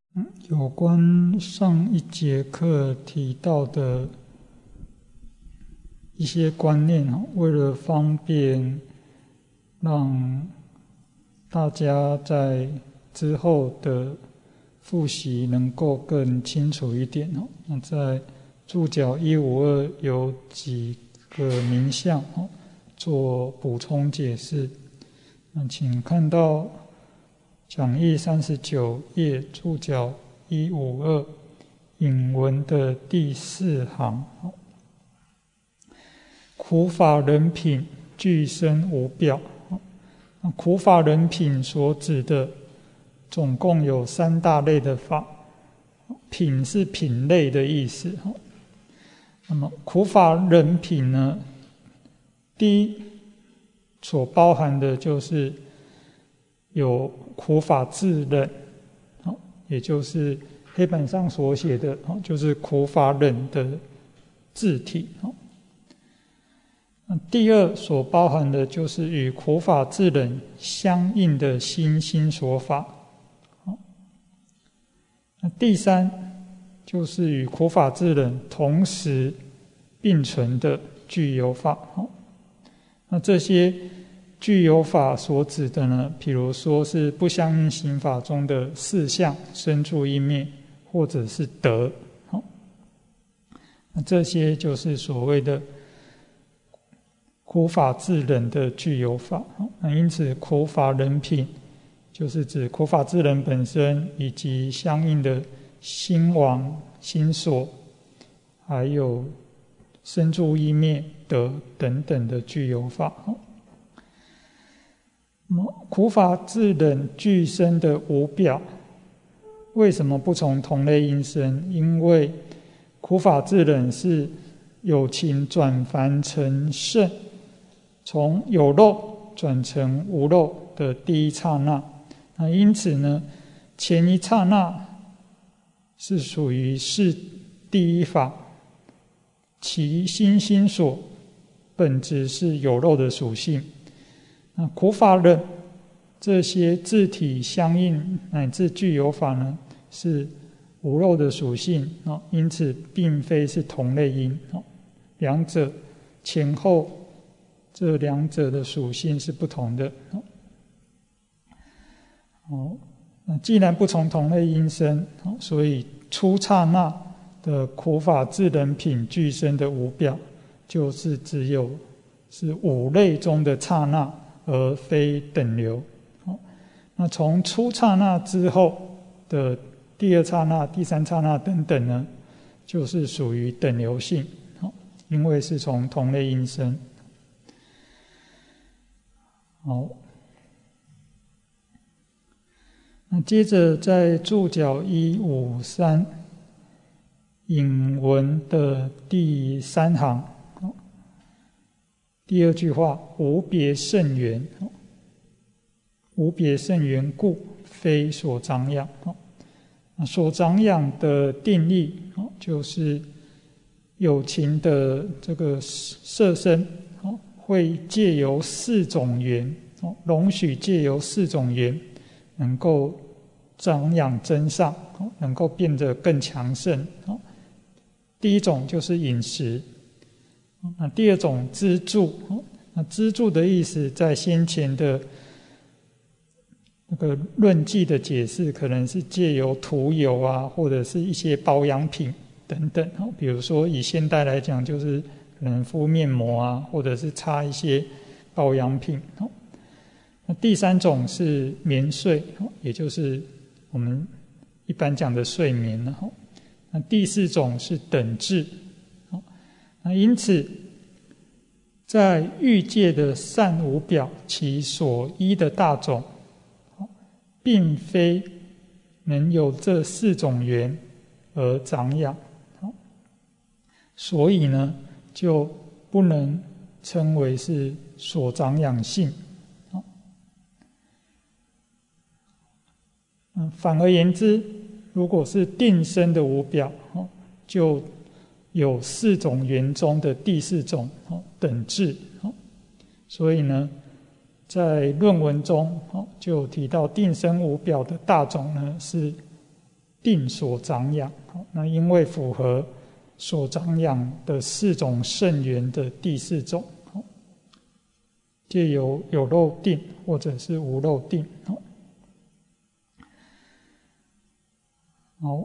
有关上一节课提到的一些观念，为了方便让大家在之后的复习能够更清楚一点，那在注脚152有几个名相做补充解释。那请看到讲义39页注脚152引文的第4行，苦法人品具身无表。苦法人品所指的总共有3大类的法，品是品类的意思。那么苦法人品呢，第一所包含的就是有苦法自忍，也就是黑板上所写的，就是苦法忍的字体。第二所包含的就是与苦法自忍相应的心心所法。第三就是与苦法自忍同时并存的具有法。那这些具有法所指的呢，比如说是不相应行法中的4相生住意灭，或者是德。那这些就是所谓的苦法自忍的具有法。那因此苦法人品就是指苦法自忍本身以及相应的心王、心所，还有生住意灭、德等等的具有法。苦法自忍具身的无表，为什么不从同类因生？因为苦法自忍是有情转凡成圣，从有漏转成无漏的第一刹那。那因此呢，前一刹那是属于是第一法，其心心所本质是有漏的属性。那苦法忍这些自体相应乃至具有法呢，是无漏的属性，因此并非是同类因。两者前后这两者的属性是不同的。那既然不从同类因生，所以初刹那的苦法自忍品具身的无表，就是只有是5类中的刹那，而非等流。那从初刹那之后的第2刹那、第3刹那等等呢，就是属于等流性，因为是从同类因生。好，那接着在注脚153引文的第3行，第2句话，无别甚缘，无别甚缘故，非所长养。所长养的定义就是有情的这个色身会借由4种缘，容许借由4种缘能够长养增上，能够变得更强盛。第一种就是饮食，那第2种资助。那资助的意思在先前的那个论记的解释，可能是借由涂油啊，或者是一些保养品等等。比如说以现代来讲，就是可能敷面膜啊，或者是擦一些保养品。那第3种是眠睡，也就是我们一般讲的睡眠。那第4种是等至。那因此在欲界的善无表，其所依的大种并非能有这4种缘而长养，所以呢就不能称为是所长养性。反而言之，如果是定身的无表，就有4种缘中的第4种等至。所以呢在论文中就提到定身无表的大种呢是定所长养。那因为符合所长养的4种圣缘的第4种，藉由有漏定或者是无漏定。好，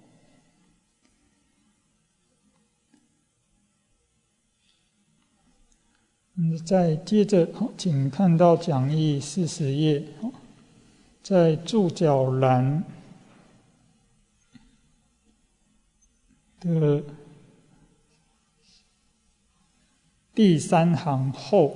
再接着，请看到讲义40页，在注脚栏的第3行后，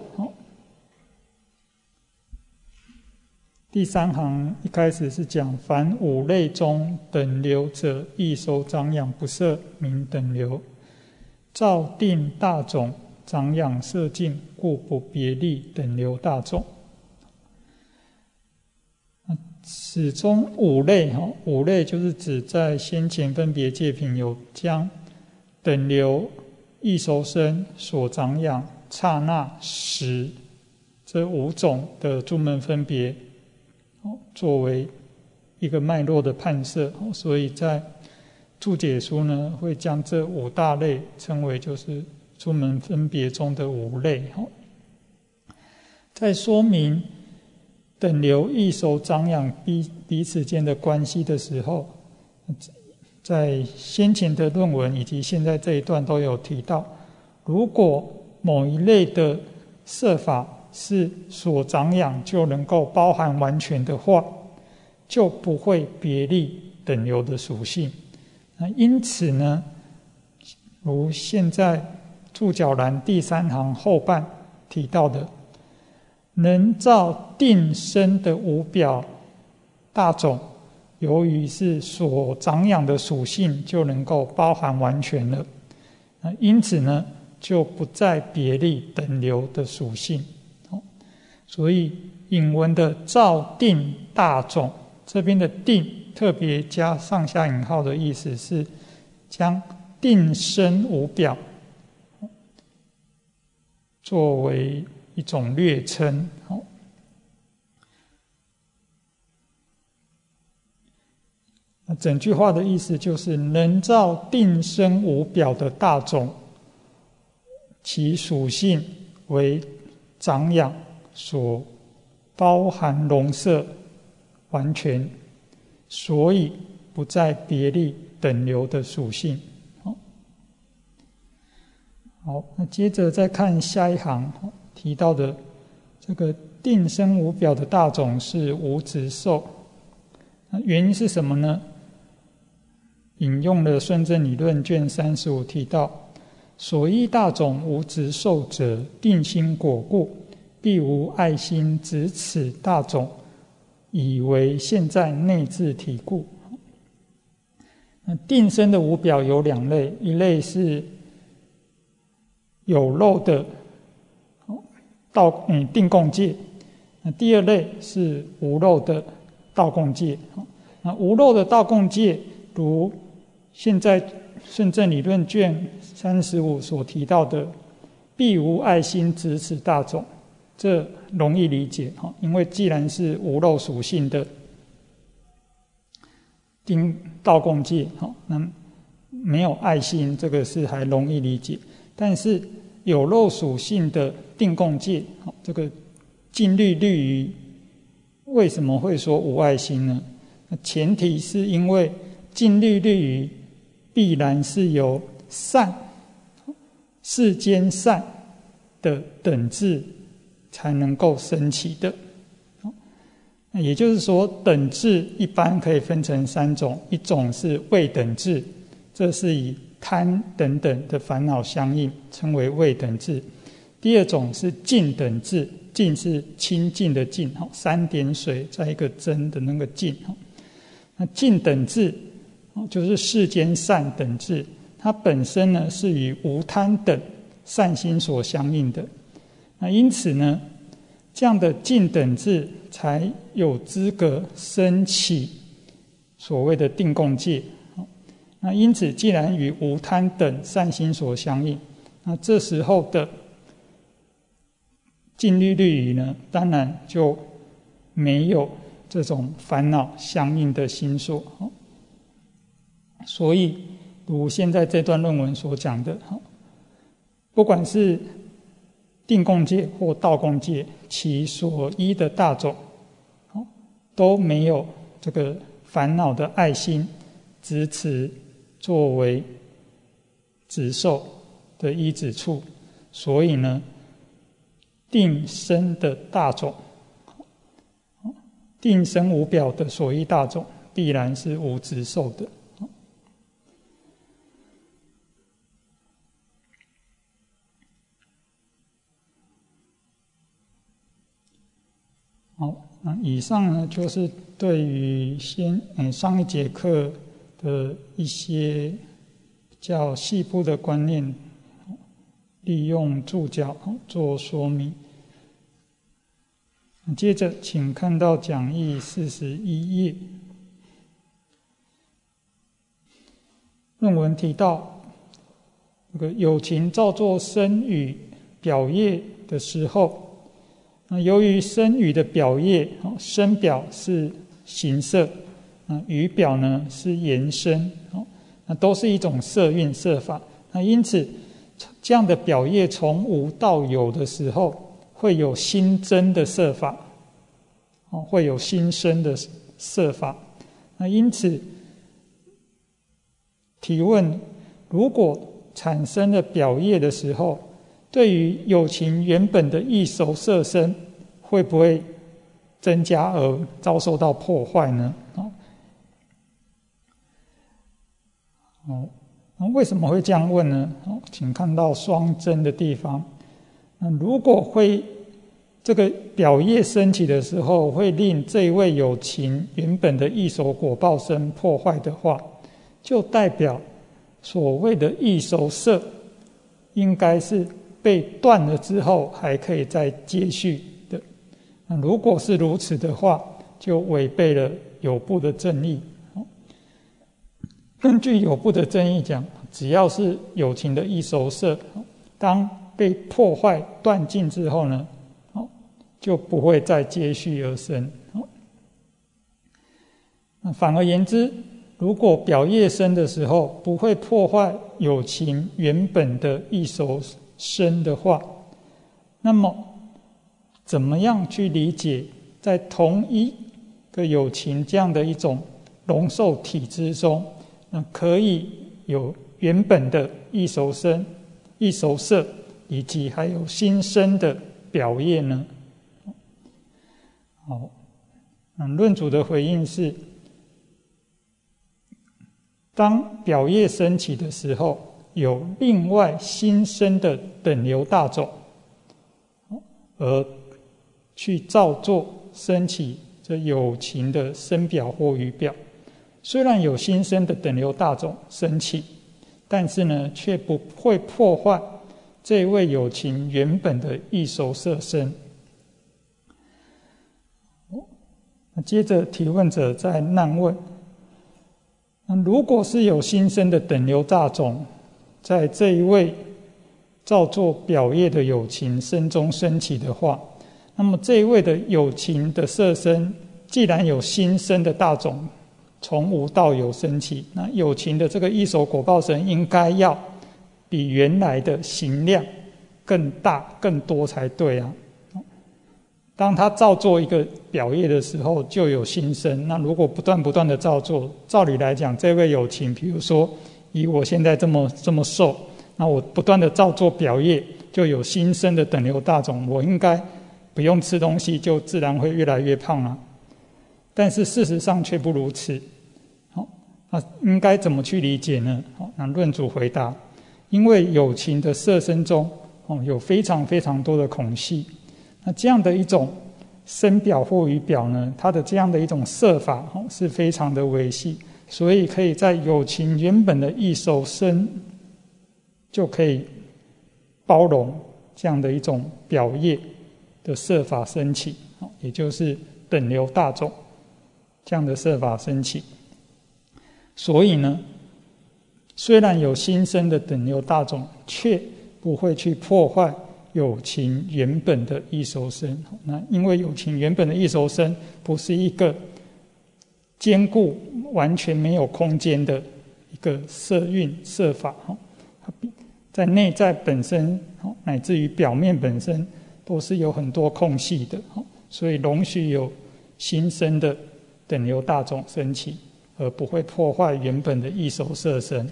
第3行一开始是讲凡5类中等流者，亦收长养不摄，名等流。照定大种，长养摄尽，故不别立等流大种。此中5类，5类就是指在先前分别戒品有将等流、异熟生、所长养、刹那、识这5种的诸门分别作为一个脉络的判摄，所以在注解书呢会将这5大类称为就是诸门分别中的5类。在说明等流、异熟、长养彼此间的关系的时候，在先前的论文以及现在这一段都有提到，如果某一类的摄法是所长养就能够包含完全的话，就不会别立等流的属性。因此呢，如现在注脚栏第3行后半提到的，能照定生的无表大种，由于是所长养的属性就能够包含完全了，因此呢就不再别立等流的属性。所以引文的照定大种，这边的定特别加上下引号的意思是将定生无表作为一种略称。整句话的意思就是能照定生无表的大种，其属性为长养所包含容摄完全，所以不再别立等流的属性。好，那接着再看下一行提到的这个定生无表的大种是无执受，那原因是什么呢？引用了《顺正理论》卷35提到，所依大种无执受者，定心果故，必无爱心执此大种，以为现在内自体故。定生的无表有2类，一类是有漏的定共戒，第2类是无漏的道共戒。那无漏的道共戒，如现在顺正理论卷35所提到的必无爱心执此大种，这容易理解，因为既然是无漏属性的道共戒，那没有爱心，这个是还容易理解。但是有漏属性的定共戒，这个净律律仪为什么会说无爱心呢？前提是因为净律律仪必然是由善世间善的等至才能够升起的。也就是说，等至一般可以分成3种，一种是未等至，这是以贪等等的烦恼相应，称为未等至。第2种是净等至，净是清净的净，3点水在一个真的那个净。那净等至就是世间善等至，它本身呢是与无贪等善心所相应的。那因此呢，这样的净等至才有资格升起所谓的定共戒。那因此既然与无贪等善心所相应，那这时候的净律律仪呢，当然就没有这种烦恼相应的心所。 所以如现在这段论文所讲的，不管是定共界或道共界，其所依的大种都没有这个烦恼的爱心执持作为执受的依止处，所以呢，定身的大种，定身无表的所依大种，必然是无执受的。好，那以上呢就是对于上一节课的一些比较细部的观念，利用注脚做说明。接着请看到讲义41页，论文提到这个有情造作身语表业的时候，由于身语的表业，身表是形色，语表呢是言声，那都是一种色蕴色法。那因此这样的表业从无到有的时候，会有新增的色法，会有新生的色法。那因此提问，如果产生了表业的时候，对于有情原本的异熟色身，会不会增加而遭受到破坏呢？为什么会这样问呢？请看到双真的地方。如果会这个表业升起的时候，会令这一位有情原本的异熟果报身破坏的话，就代表所谓的异熟色应该是被断了之后还可以再接续的。那如果是如此的话，就违背了有部的正义。根据有部的正义讲，只要是有情的异熟色，当被破坏断尽之后呢，就不会再接续而生。反而言之，如果表业生的时候不会破坏有情原本的异熟身的话，那么怎么样去理解在同一个有情这样的一种容受体之中，可以有原本的异熟身、异熟色，以及还有新生的表业呢？好，论主的回应是，当表业升起的时候，有另外新生的等流大种，而去造作升起这有情的身表或语表。虽然有新生的等流大种升起，但是呢，却不会破坏这位有情原本的异熟色身。接着提问者再难问，如果是有新生的等流大种在这一位造作表业的有情身中升起的话，那么这一位的有情的色身既然有新生的大种从无到有升起，那有情的这个异熟果报身应该要比原来的行量更大更多才对啊。当他造作一个表业的时候就有新生，那如果不断的造作，照理来讲，这位有情比如说以我现在这么瘦，那我不断的造作表业就有新生的等流大种，我应该不用吃东西就自然会越来越胖啊。但是事实上却不如此。那应该怎么去理解呢？那论主回答，因为有情的色身中有非常非常多的孔隙，那这样的一种身表或语表呢，它的这样的一种色法是非常的微细，所以可以在有情原本的异熟身就可以包容这样的一种表业的色法升起，也就是等流大种这样的色法升起。所以呢，虽然有新生的等流大种，却不会去破坏有情原本的异熟身。那因为有情原本的异熟身不是一个坚固完全没有空间的一个色蕴色法，它在内在本身乃至于表面本身都是有很多空隙的，所以容许有新生的等流大种升起，而不会破坏原本的异熟色身。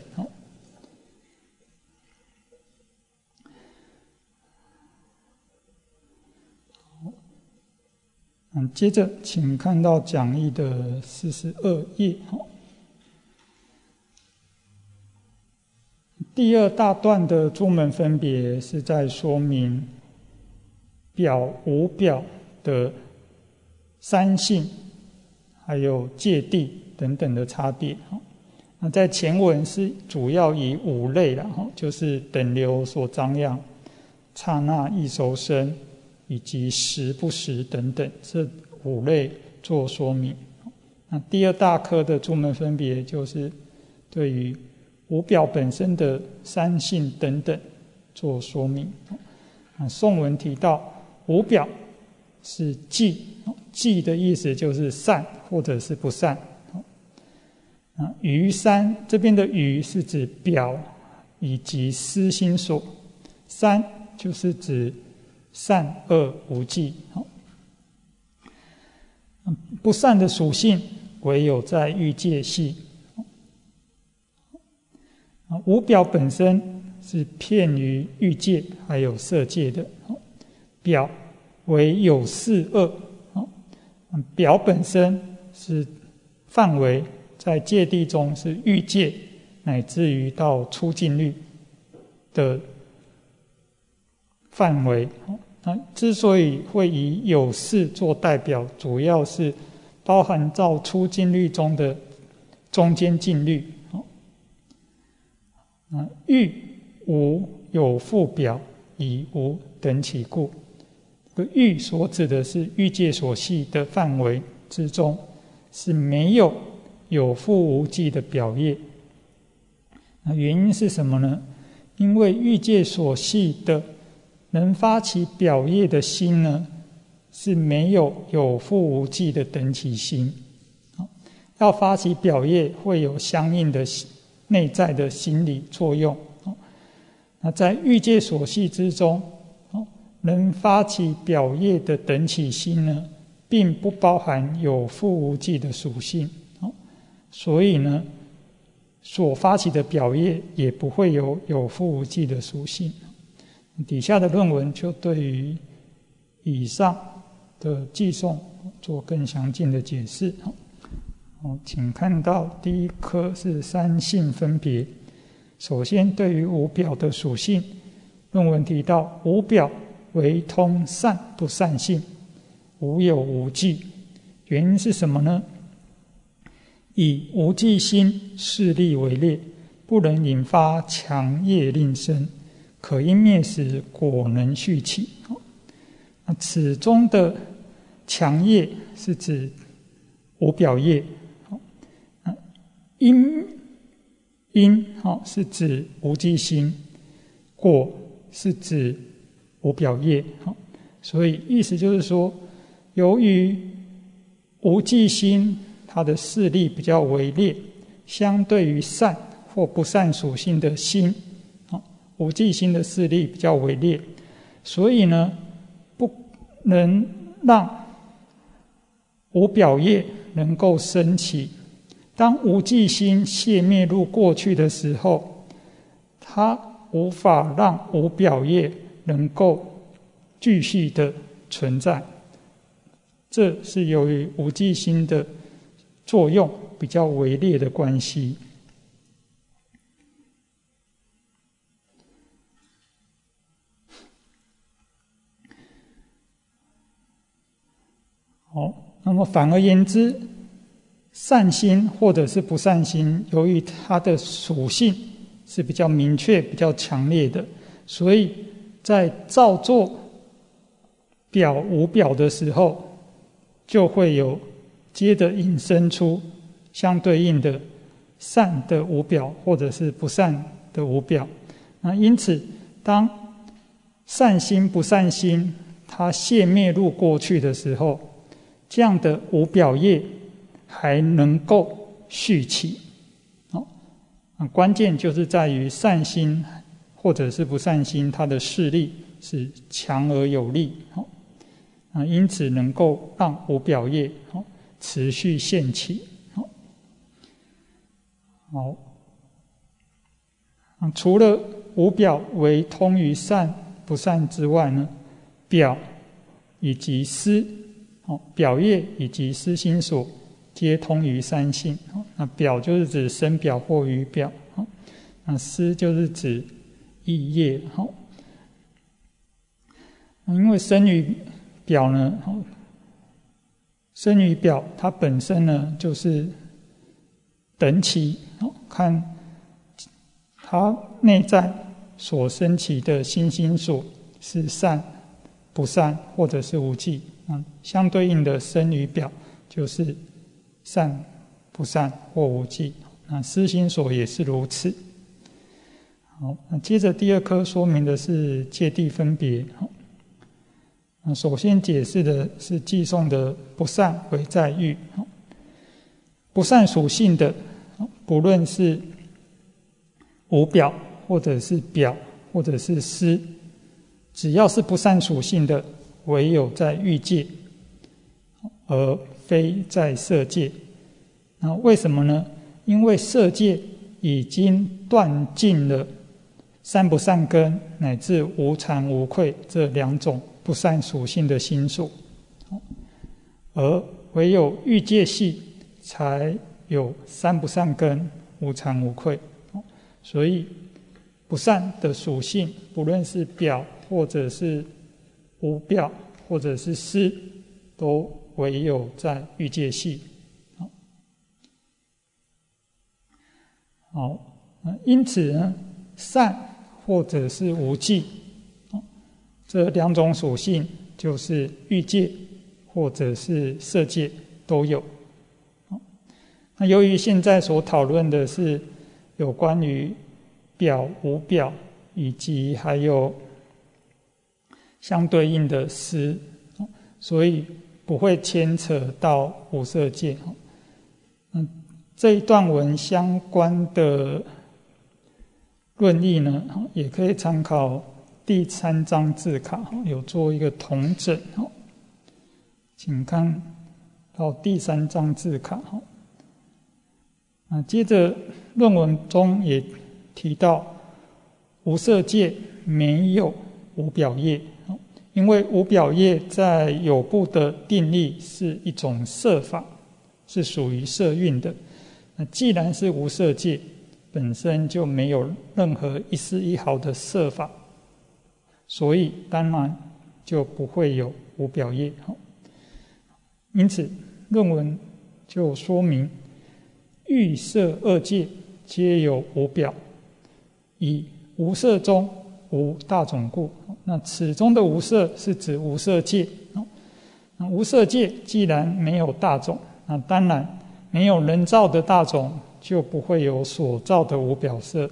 接着请看到讲义的42页，第二大段的诸门分别是在说明表无表的三性还有界地等等的差别。那在前文是主要以五类啦，就是等流所张漾、刹那异熟生以及实不实等等这五类做说明。那第二大科的诸门分别就是对于无表本身的三性等等做说明。颂文提到无表是寂，寂的意思就是善或者是不善。余三这边的余是指表以及思心所，三就是指善恶无记。不善的属性唯有在欲界系。无表本身是遍于欲界还有色界的，表为有四恶，表本身是范围在界地中是欲界乃至于到出尽律的范围。之所以会以有四做代表，主要是包含到出尽律中的中间尽律。欲无有复表，以无等起故。欲所指的是欲界所系的范围之中是没有有复无记的表业。原因是什么呢？因为欲界所系的能发起表业的心呢，是没有有复无记的等起心。要发起表业会有相应的内在的心理作用。那在欲界所系之中，能发起表业的等起心呢，并不包含有复无记的属性，所以呢，所发起的表业也不会有有复无记的属性。底下的论文就对于以上的记诵做更详尽的解释。请看到第一科是三性分别。首先对于无表的属性，论文提到无表为通善不善性，无有无记。原因是什么呢？以无记心势力为列，不能引发强业令生，可因灭时果能续起。此中的强业是指无表业，因是指无记心，果是指无表业。所以意思就是说，由于无记心它的势力比较微劣，相对于善或不善属性的心，无记心的势力比较微劣，所以呢，不能让无表业能够升起。当无记心泄灭入过去的时候，它无法让无表业能够继续的存在。这是由于无记心的作用比较微劣的关系。那么反而言之，善心或者是不善心，由于它的属性是比较明确、比较强烈的，所以在造作表无表的时候，就会有接着引申出相对应的善的无表或者是不善的无表。因此当善心不善心它泄灭入过去的时候，这样的无表业还能够续起。 关键就是在于善心或者是不善心，它的势力是强而有力，因此能够让无表业持续现起。好，除了无表为通于善不善之外呢，表以及思，表业以及思心所皆通于三性。那表就是指身表或语表，那思就是指意业。因为身语表呢，身语表它本身呢就是等起，看它内在所生起的心所是善不善或者是无记，相对应的身语表就是善不善或无记，那思心所也是如此。好，那接着第二科说明的是界地分别。首先解释的是偈颂的不善为在欲。不善属性的，不论是无表或者是表或者是思，只要是不善属性的，唯有在欲界，而非在色界。那为什么呢？因为色界已经断尽了善不善根乃至无惭无愧这两种不善属性的心所，而唯有欲界系才有善不善根无惭无愧。所以不善的属性，不论是表或者是无表或者是思，都唯有在欲界系。好，因此呢，善或者是无记，这两种属性就是欲界或者是色界都有。那由于现在所讨论的是有关于表无表以及还有相对应的思，所以不会牵扯到无色界。这一段文相关的论义呢，也可以参考第3章字卡，有做一个统整。请看到第3章字卡。接着论文中也提到无色界没有无表业，因为无表业在有部的定义是一种色法，是属于色蕴的。那既然是无色界，本身就没有任何一丝一毫的色法，所以当然就不会有无表业。因此论文就说明欲色二界皆有无表，以无色中无大种故。那此中的无色是指无色界。那无色界既然没有大种，那当然没有人造的大种，就不会有所造的无表色。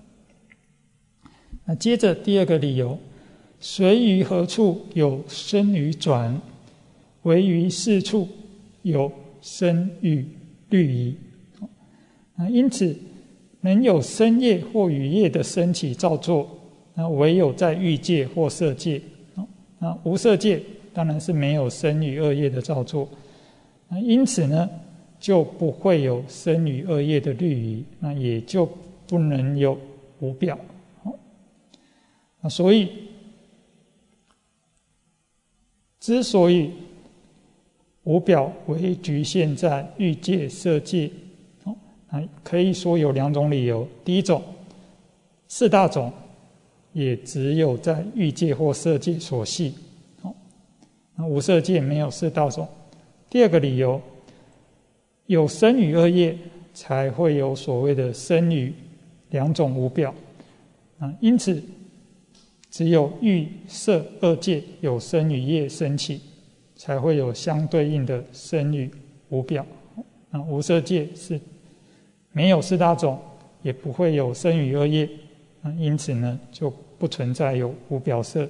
那接着第二个理由，随于何处有生与转，唯于是处有生与虑疑。因此能有生业或语业的升起造作，那唯有在欲界或色界。那无色界当然是没有生与恶业的造作，因此呢就不会有生与恶业的虑疑，那也就不能有无表。所以之所以无表为局限在欲界色界，可以说有2种理由。第一种，四大种也只有在欲界或色界所系，无色界没有四大种。第二个理由，有生与恶业才会有所谓的生与2种无表，因此只有欲色二界有生与业升起，才会有相对应的生与无表。无色界是没有四大种，也不会有生与恶业，因此呢就不存在有无表色。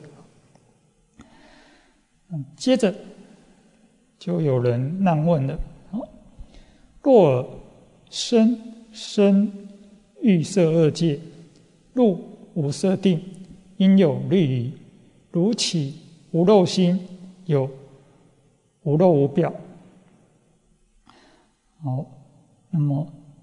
接着就有人难问了，若尔生欲色二界，入无色定，应有律仪。如起无漏心，有无漏无表。好，那么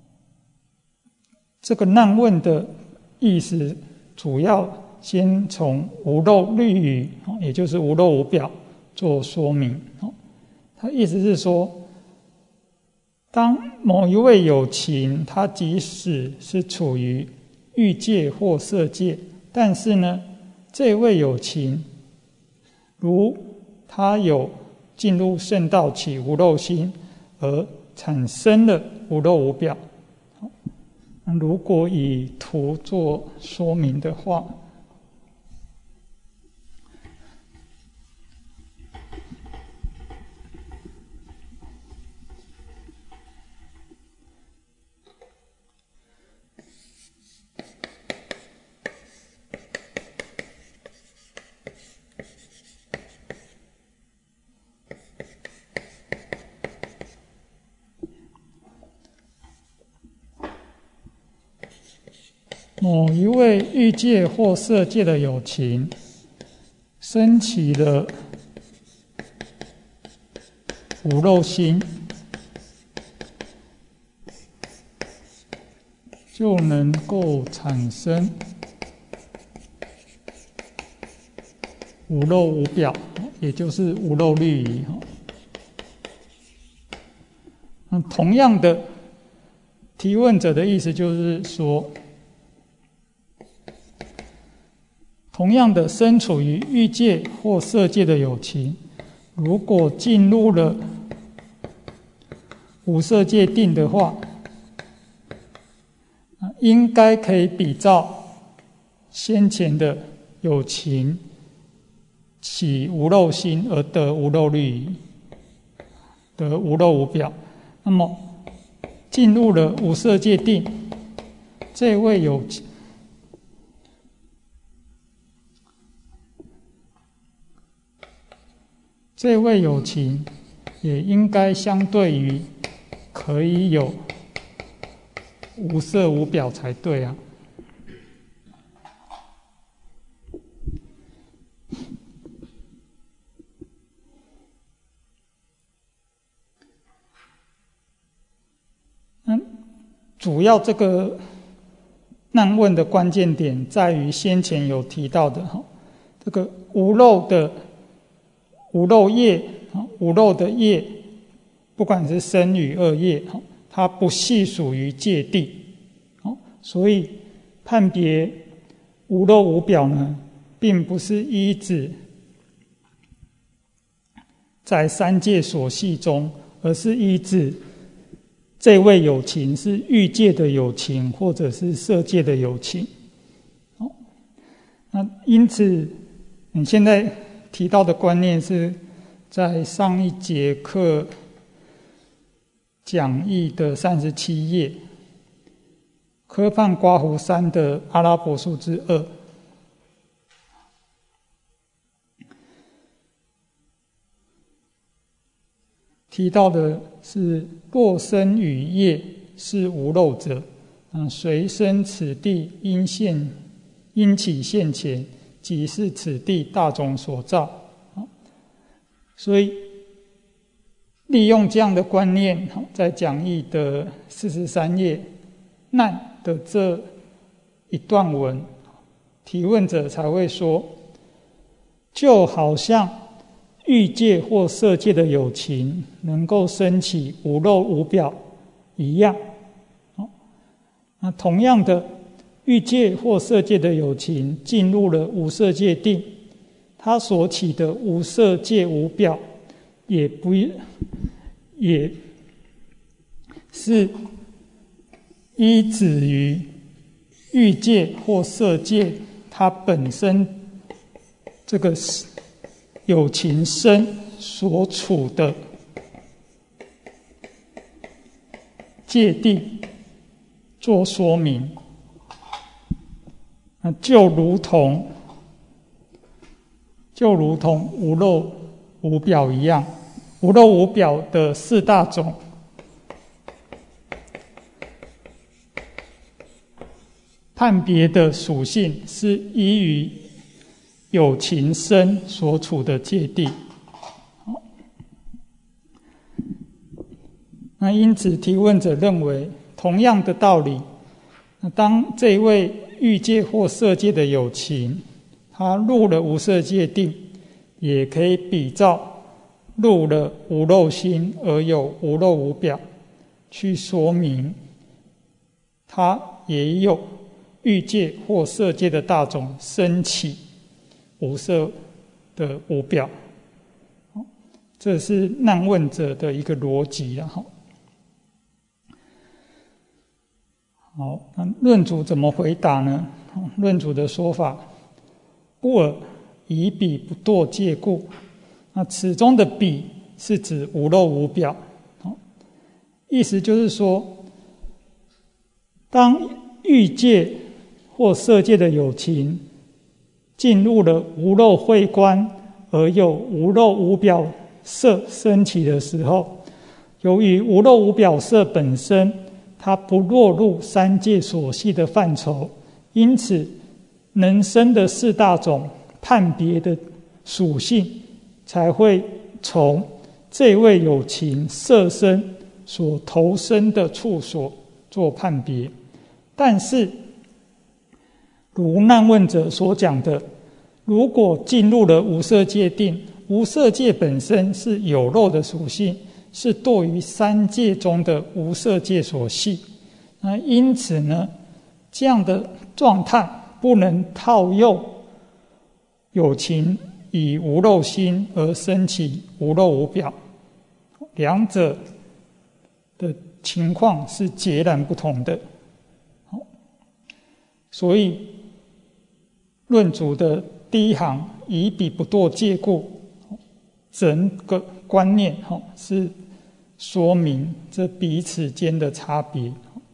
这个难问的意思，主要先从无漏律仪，也就是无漏无表做说明。他意思是说，当某一位有情，他即使是处于欲界或色界，但是呢，这位有情，如他有进入圣道起无漏心，而产生了无漏无表。如果以图做说明的话，某一位欲界或色界的有情，升起了无漏心，就能够产生无漏无表，也就是无漏律仪。同样的，提问者的意思就是说，同样的，身处于欲界或色界的有情，如果进入了无色界定的话，应该可以比照先前的有情起无漏心而得无漏律仪，得无漏无表。那么进入了无色界定，这位有情也应该相对于可以有无色无表才对啊。主要这个难问的关键点在于先前有提到的这个无漏的无漏业，无漏的业，不管是身语二业，它不系属于界定，所以判别无漏无表呢，并不是依止在三界所系中，而是依止这位有情是欲界的有情，或者是色界的有情。那因此你现在提到的观念是在上一节课讲义的37页，科判刮胡3的阿拉伯数字2。提到的是，若身语业是无漏者，随生此地因起现前，即是此地大种所造。所以利用这样的观念，在讲义的43页难的这一段文，提问者才会说，就好像欲界或色界的有情能够升起无漏无表一样。那同样的，欲界或色界的有情进入了无色界定，它所起的无色界无表也是依止于欲界或色界它本身这个有情身所处的界定做说明，就如同无漏无表一样。无漏无表的4大种， 判别的属性是依于有情身所处的界地。那因此提问者认为，同样的道理，当这一位欲界或色界的有情，他入了无色界定，也可以比照入了无漏心而有无漏无表，去说明他也有欲界或色界的大种升起无色的无表。这是难问者的一个逻辑啦。好，那论主怎么回答呢？论主的说法，故而以彼不堕戒故。那此中的彼是指无漏无表，意思就是说，当欲界或色界的有情进入了无漏慧观而有无漏无表色升起的时候，由于无漏无表色本身它不落入三界所系的范畴，因此能生的四大种判别的属性才会从这位有情色身所投生的处所做判别。但是如难问者所讲的，如果进入了无色界定，无色界本身是有漏的属性，是堕于三界中的无色界所系。那因此呢，这样的状态不能套用有情以无漏心而生起无漏无表，两者的情况是截然不同的。所以论主的第一行以彼不堕戒故，整个观念是说明这彼此间的差别。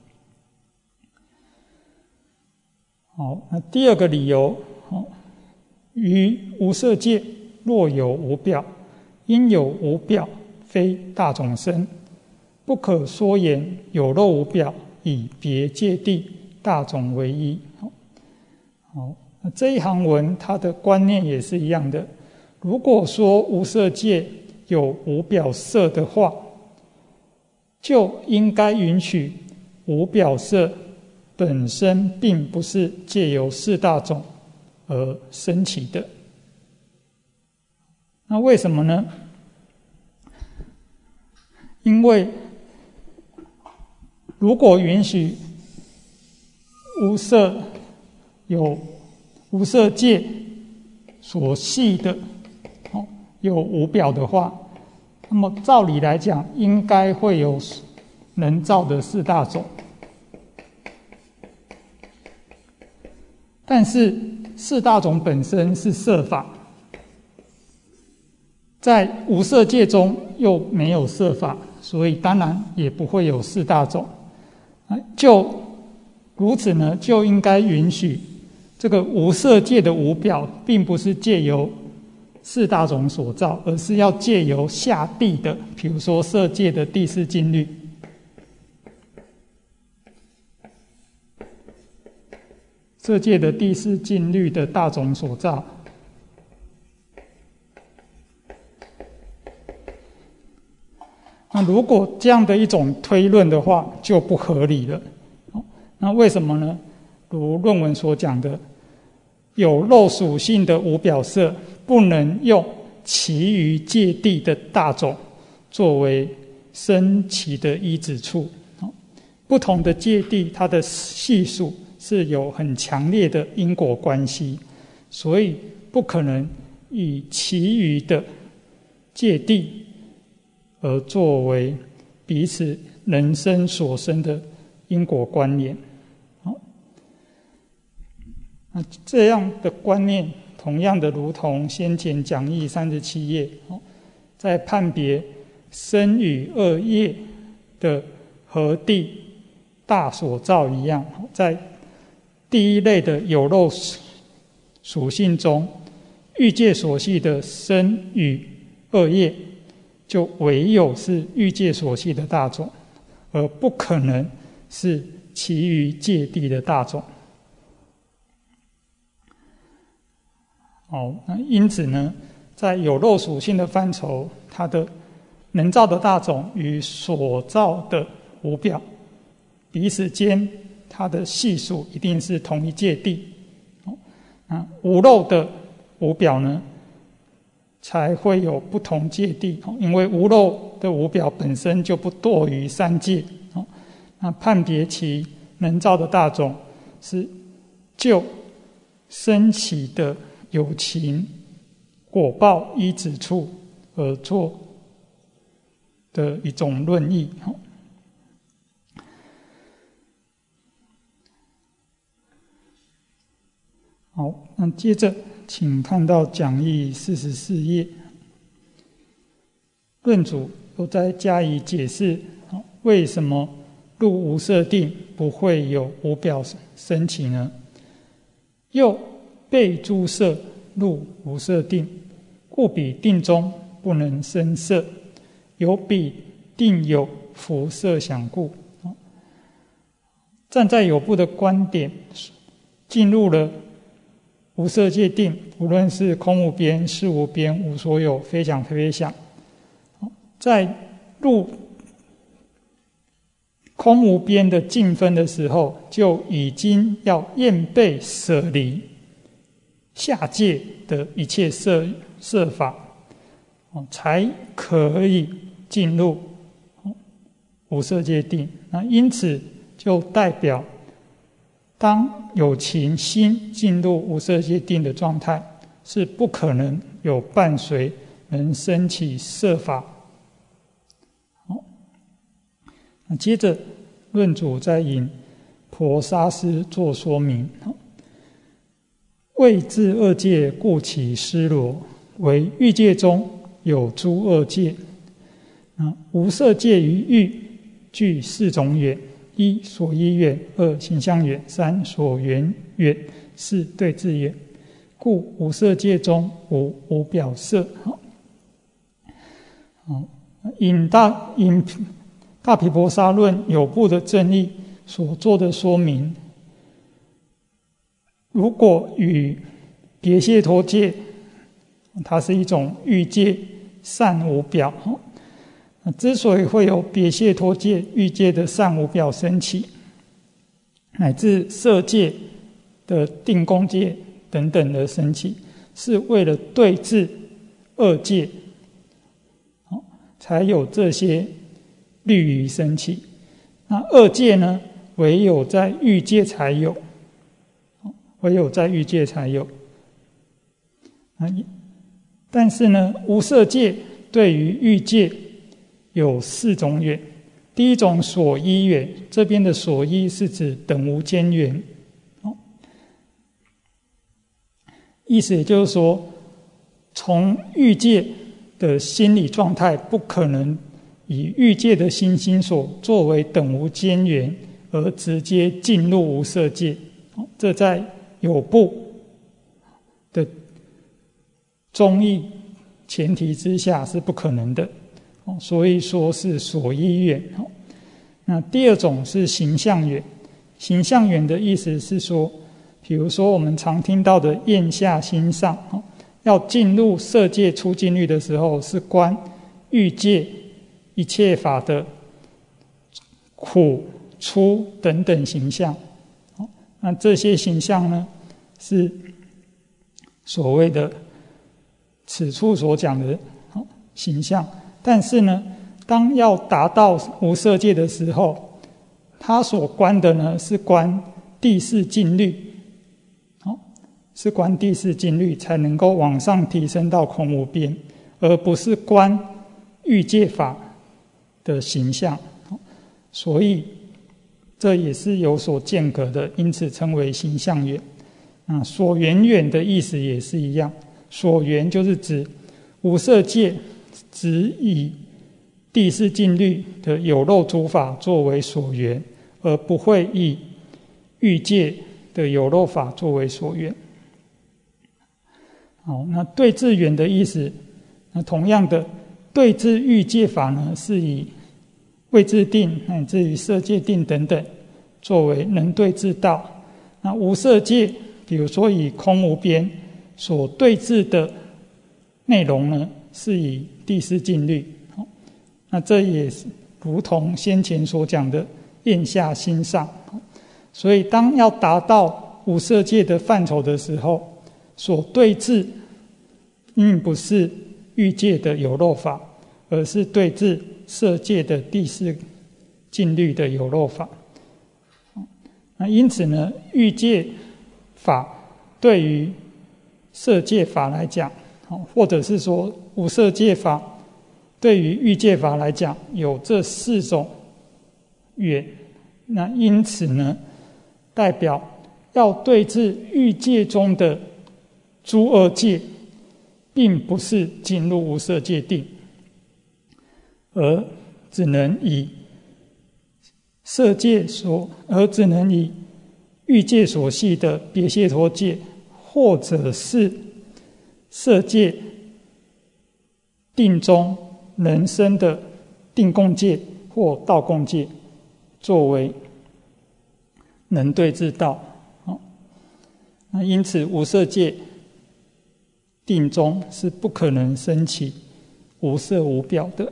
好，那第二个理由，于无色界若有无表，因有无表非大种生，不可说言有漏无表，以别界地大种为一。好，那这一行文它的观念也是一样的。如果说无色界有无表色的话，就应该允许无表色本身并不是借由四大种而升起的。那为什么呢？因为如果允许无色有无色界所系的有无表的话，那么照理来讲，应该会有能造的四大种。但是四大种本身是色法，在无色界中又没有色法，所以当然也不会有四大种。就如此呢，就应该允许这个无色界的无表，并不是借由四大种所造，而是要借由下地的，比如说色界的第四静虑。色界的第四静虑的大种所造。那如果这样的一种推论的话，就不合理了。那为什么呢？如论文所讲的，有漏属性的无表色，不能用其余界地的大种作为升起的依止处。不同的界地，它的系数是有很强烈的因果关系，所以不可能以其余的界地而作为彼此人生所生的因果关联。那这样的观念，同样的如同先前讲义37页，在判别身语二业的何地大所造一样，在第一类的有漏属性中，欲界所系的身语二业，就唯有是欲界所系的大种，而不可能是其余界地的大种。 那因此呢，在有漏属性的范畴，它的能造的大种与所造的无表彼此间它的系数一定是同一界地。无漏的无表呢，才会有不同界地，因为无漏的无表本身就不堕于三界。那判别其能造的大种，是就升起的有情果报依止处而做的一种论议。好，那接着请看到讲义44页，论主又再加以解释，为什么入无色定不会有无表升起呢？又被诸色入无色定，故彼定中不能生色，有彼定有辐色想故。站在有部的观点，进入了无色界定，无论是空无边、识无边、无所有、非想非非想，在入空无边的境分的时候，就已经要厌背舍离下界的一切色法，才可以进入无色界定。那因此就代表，当有情心进入无色界定的状态，是不可能有伴随能生起色法。那接着论主再引婆沙师做说明，谓自二界故起失罗，为欲界中有诸二界。无色界于欲具四种远：一所依远，二形象远，三所缘远，四对治远。故无色界中无表色。引大毗婆沙论有部的正义所做的说明，如果与别解脱界，它是一种欲界善无表，之所以会有别解脱界欲界的善无表升起，乃至色界的定功界等等的升起，是为了对治二界，才有这些律仪升起。那二界呢，唯有在欲界才有，唯有在欲界才有。但是呢，无色界对于欲界有四种远。第一种所依远，这边的所依是指等无间缘，意思也就是说，从欲界的心理状态不可能以欲界的心所作为等无间缘而直接进入无色界，这在有部的宗义前提之下是不可能的，所以说是所依远。那第二种是形象远，形象远的意思是说，比如说我们常听到的咽下心上，要进入色界出境律的时候，是观欲界一切法的苦、出等等形象。那这些形象呢，是所谓的此处所讲的形象。但是呢，当要达到无色界的时候，他所观的呢，是观第四境律，是观第四境律才能够往上提升到空无边，而不是观欲界法的形象。所以这也是有所间隔的，因此称为形象远。所缘远的意思也是一样，所缘就是指无色界只以第四境律的有漏诸法作为所缘，而不会以欲界的有漏法作为所缘。好，那对治远的意思，那同样的对治欲界法呢，是以位置定乃至于色界定等等作为能对治道。那无色界，比如说以空无边所对治的内容呢，是以第四静虑。那这也是如同先前所讲的咽下心上。所以当要达到无色界的范畴的时候，所对治并不是欲界的有漏法，而是对治色界的第四静虑的有漏法。那因此呢，欲界法对于色界法来讲，或者是说无色界法对于欲界法来讲，有这四种缘。那因此呢，代表要对治欲界中的诸恶界，并不是进入无色界定，而只能以欲界所系的别解脱界，或者是色界定中能生的定共界或道共界，作为能对治道。那因此无色界定中是不可能升起无色无表的。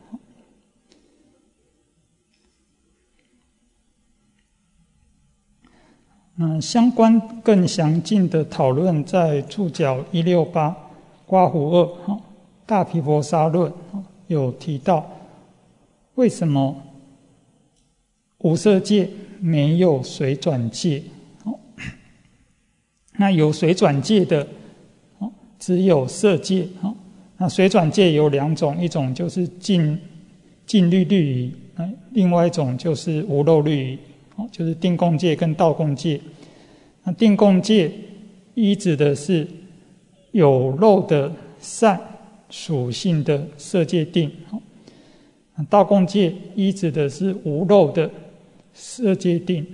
相关更详尽的讨论在注脚168刮胡2大毗婆沙论有提到，为什么无色界没有随转界？那有随转界的只有色界。那随转界有两种，一种就是静虑律仪，另外一种就是无漏律仪，就是定共界跟道共界。那定共界依指的是有漏的善属性的色界定，道共界依指的是无漏的色界定。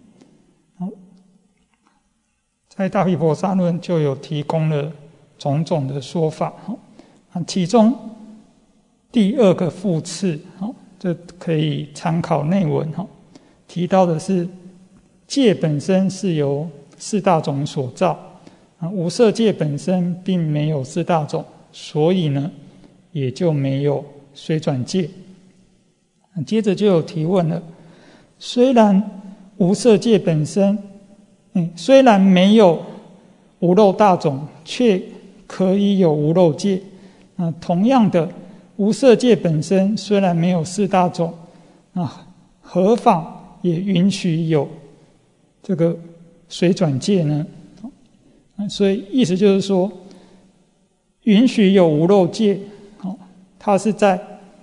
在大毗婆沙论就有提供了种种的说法。其中第二个复次，这可以参考内文，提到的是界本身是由四大种所造，无色界本身并没有四大种，所以呢也就没有随转界。接着就有提问了，虽然无色界本身虽然没有无漏大种，却可以有无漏界。同样的，无色界本身虽然没有四大种，何妨也允许有这个随转界呢？所以意思就是说，允许有无漏界，它是在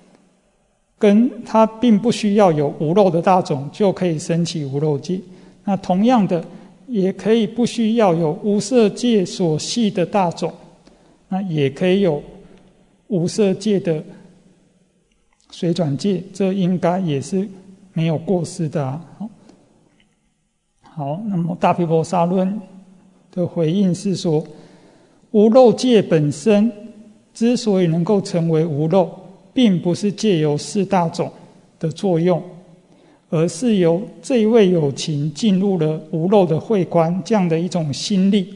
它并不需要有无漏的大种就可以升起无漏界。那同样的，也可以不需要有无色界所系的大种，那也可以有无色界的随转界，这应该也是没有过失的。好，那么大毗婆沙论的回应是说，无漏界本身之所以能够成为无漏，并不是借由四大种的作用，而是由这一位有情进入了无漏的慧观这样的一种心力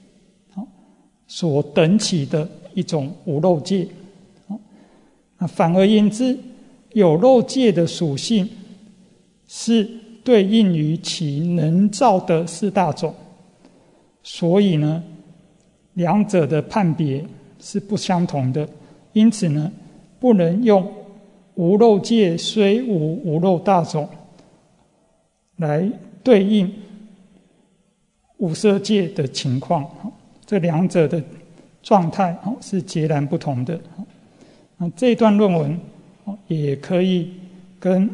所等起的一种无漏界。反而言之，有漏界的属性是对应于其能造的四大种，所以呢两者的判别是不相同的。因此呢，不能用无漏界虽无无漏大种来对应无色界的情况，这两者的状态是截然不同的。这一段论文也可以跟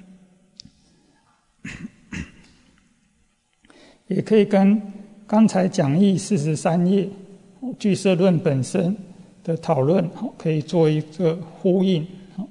刚才讲义43页俱舍论本身的讨论可以做一个呼应。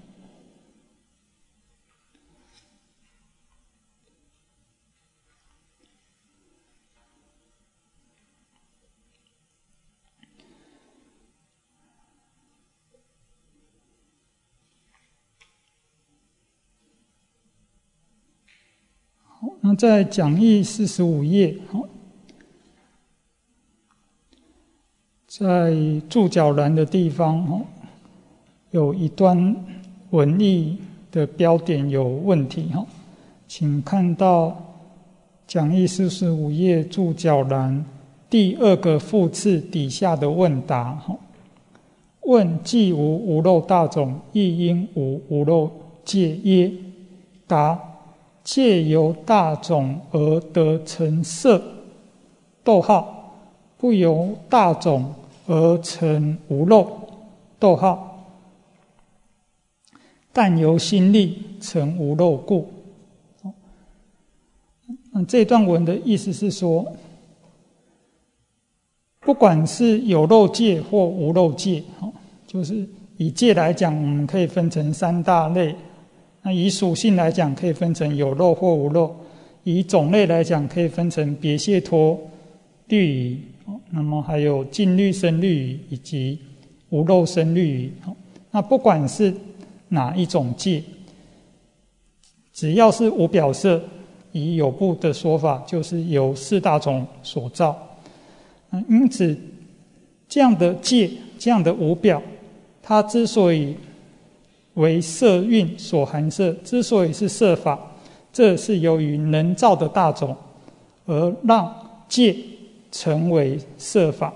那在讲义45页， 在注脚栏的地方有一段文意的标点有问题，请看到讲义45页注脚栏第2个副次底下的问答。问既无无漏大种，亦应无无漏戒耶？答：借由大种而得成色，逗号，不由大种而成无漏，逗号，但由心力成无漏故。这段文的意思是说，不管是有漏戒或无漏戒，就是以戒来讲，我们可以分成3大类。那以属性来讲，可以分成有漏或无漏；以种类来讲，可以分成别解脱、律仪，那么还有净律生律仪以及无漏生律仪。那不管是哪一种戒，只要是无表色，以有部的说法，就是由4大种所造。因此，这样的戒，这样的无表，它之所以为色蕴所含摄，之所以是色法，这是由于能造的大种而让戒成为色法。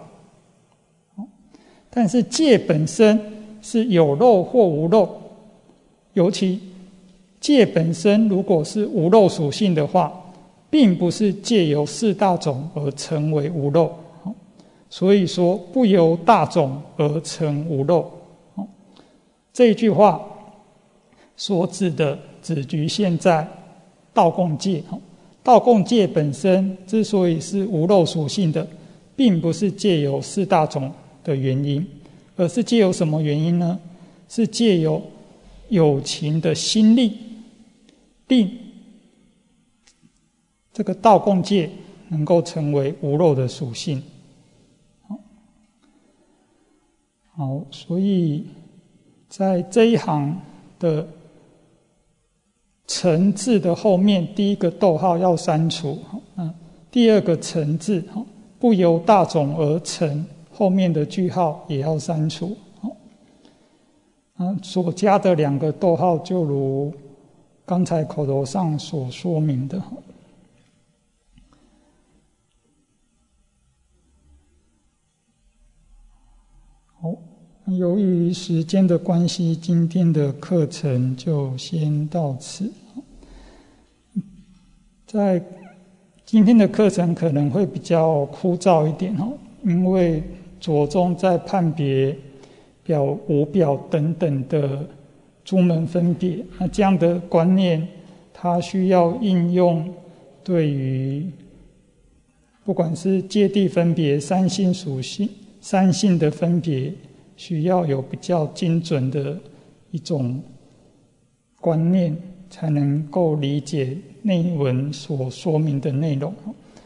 但是戒本身是有漏或无漏，尤其戒本身如果是无漏属性的话，并不是借由4大种而成为无漏，所以说不由大种而成无漏。这一句话所指的只局限在道共戒。道共戒本身之所以是无漏属性的，并不是借由4大种的原因，而是借由什么原因呢？是借由有情的心力，令这个道共戒能够成为无漏的属性。好，所以在这一行的成字的后面，第一个逗号要删除，第2个成字不由大种而成，后面的句号也要删除。所加的2个逗号就如刚才口头上所说明的。好，由于时间的关系，今天的课程就先到此。在今天的课程可能会比较枯燥一点，因为着重在判别表、无表等等的诸门分别。那这样的观念，它需要应用对于不管是界地分别、三性属性、三性的分别，需要有比较精准的一种观念，才能够理解内文所说明的内容。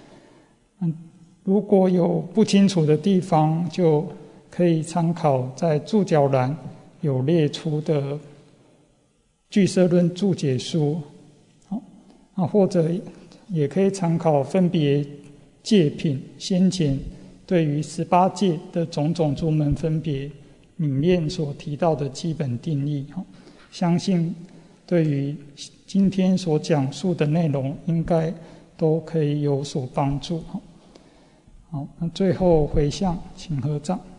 如果有不清楚的地方，就可以参考在注脚栏有列出的俱舍论注解书，或者也可以参考分别戒品先前对于18戒的种种诸门分别里面所提到的基本定义。相信对于今天所讲述的内容应该都可以有所帮助。好，那最后回向，请合掌。